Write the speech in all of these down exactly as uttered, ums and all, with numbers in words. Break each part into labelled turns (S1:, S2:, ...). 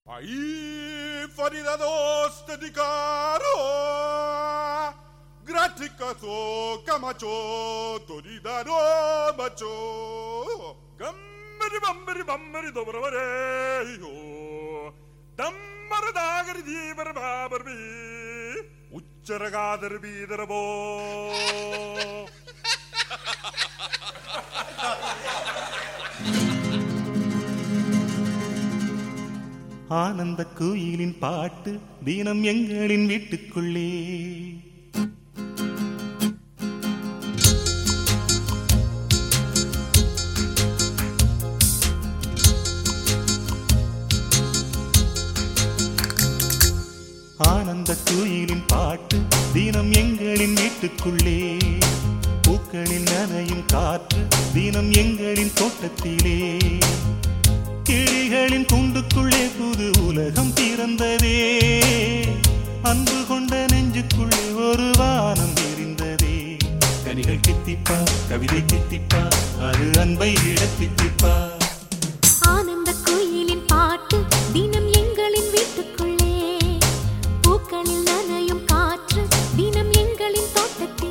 S1: Ahí faridados dedicaro graticato camacho toridaro macho gambari bambari bambari dobravareyo dammardagari dibar babarbi uccaragadar bidarabo
S2: ஆனந்த கோயிலின் பாட்டு தினம் எங்களின் வீட்டுக்குள்ளே ஆனந்த கோயிலின் பாட்டு தினம் எங்களின் வீட்டுக்குள்ளே பூக்களின் நனையும் காற்று தினம் எங்களின் தோட்டத்திலே கிளிகளின் கூண்டுக்குள்ளே புது உலகம் பிறந்ததே அன்பு கொண்ட நெஞ்சுக்குள்ளே ஒரு வானம் எரிந்ததே கனிகள் கித்திப்பா கவிதை கித்திப்பா அது அன்பை இடத்தித்திப்பா
S3: ஆனந்த கோயிலின் பாட்டு தினம் எங்களின் வீட்டுக்குள்ளே பூக்களில் நனையும் காற்று தினம் எங்களின் தோட்டத்திலே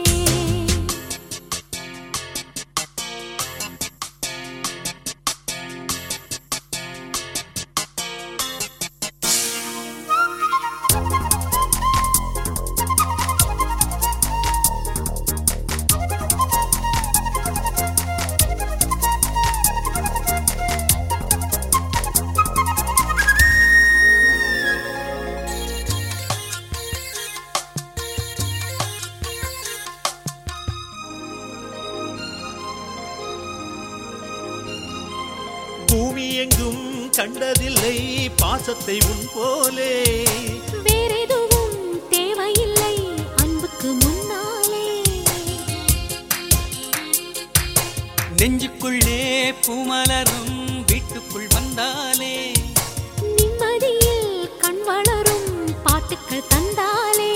S4: பூமி எங்கும் கண்டதில்லை பாசத்தை உன் போலே
S3: வேறெதுவும் தேவையில்லை அன்புக்கு முன்னாலே
S4: நெஞ்சுக்குள்ளே பூமலரும் வீட்டுக்குள் வந்தாலே
S3: நிம்மதியில் கண் வளரும் பாட்டுக்கள் தந்தாலே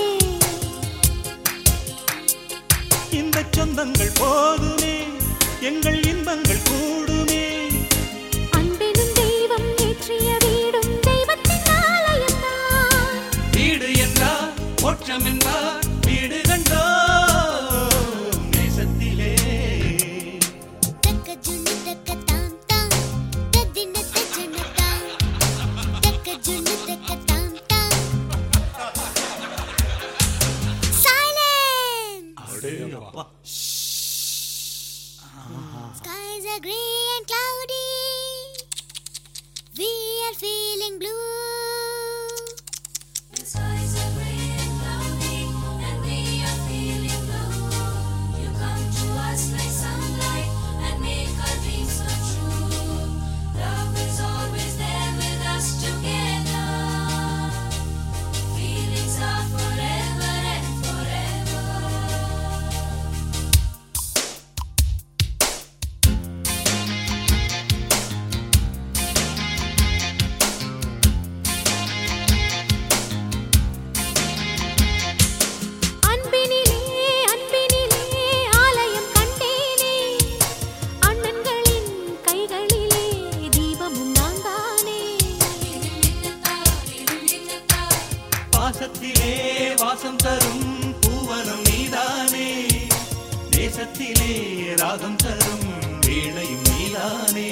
S2: இந்த சொந்தங்கள் போதுமே எங்கள் இன்பங்கள் கூடுமே
S3: அன்பெனும் தெய்வம் ஏற்றிய வீடும் தெய்வத்தின் ஆலயம்தான்
S4: வீடு என்றார் மோட்சம் என்றார் வீடு கண்டோ நேசத்திலே
S5: தக்க ஜுனு தக்க தாம் தாம் ததின தஜன தாம் தக்க ஜுனு தக்க தாம் தாம் சைலன்ஸ்
S4: அடேயப்பா
S5: skies are gray and cloudy we are feeling blue
S6: The skies are gray and cloudy, and we are feeling blue. You come to us like sunlight and make our dreams come true. Love is always there with us together. Feelings are forever and forever.
S3: அன்பினிலே அன்பினிலே ஆலயம் கண்டேனே அண்ணன்களின் கைகளிலே தீபமும் நான் தானே
S2: பாசத்திலே வாசம் தரும் பூவனம் நீதானே தேசத்திலே ராகம் தரும் வீணையும் நீதானே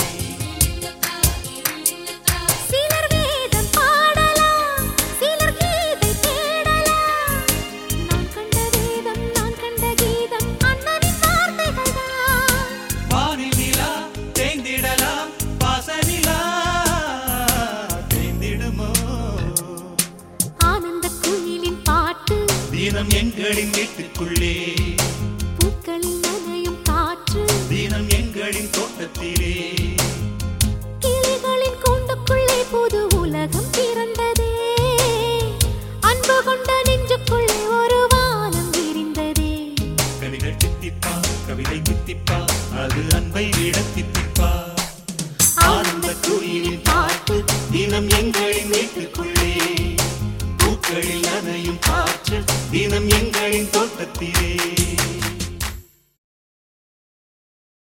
S3: சிலர் வேதம் பாடலாம் சிலர் கீதை தேடலாம் நான் கண்ட வேதம் நான் கண்ட கீதம் அண்ணனின் வார்த்தைகள் தான்
S2: வானில் நிலா தேய்ந்திடலாம் பாசனிலா தேய்ந்திடுமோ
S3: ஆனந்த கோயிலின் பாட்டு
S2: தினம் எங்களின் வீட்டுக்குள்ளே
S3: பூக்களில் நனையும் காற்று
S2: தினம் எங்களின் தோட்டத்திலே
S3: கிளிகளின் கூண்டுக்குள்ளே புது உலகம் பிறந்ததே அன்பு கொண்ட நெஞ்சுக்குள்ளே ஒரு வானம் விரிந்ததே
S2: கவிகள் தித்திப்பா கவிதை தித்திப்பா அது அன்பை விட தித்திப்பா